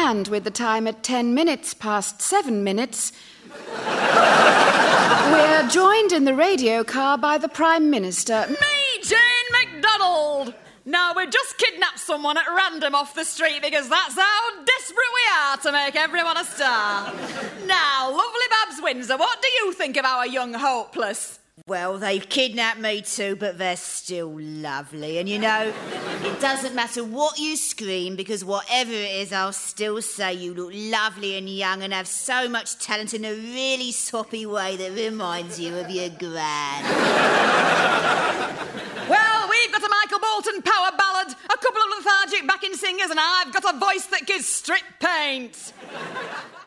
And with the time at 10 minutes past 7 minutes, we're joined in the radio car by the Prime Minister. Me, Jane McDonald! Now, we just kidnapped someone at random off the street because that's how desperate we are to make everyone a star. Now, lovely Babs Windsor, what do you think of our young hopeless? Well, they've kidnapped me too, but they're still lovely. And, you know, it doesn't matter what you scream, because whatever it is, I'll still say you look lovely and young and have so much talent in a really soppy way that reminds you of your gran. Well, we've got a Michael Bolton power ballad, a couple of lethargic backing singers, and I've got a voice that gives strip paint.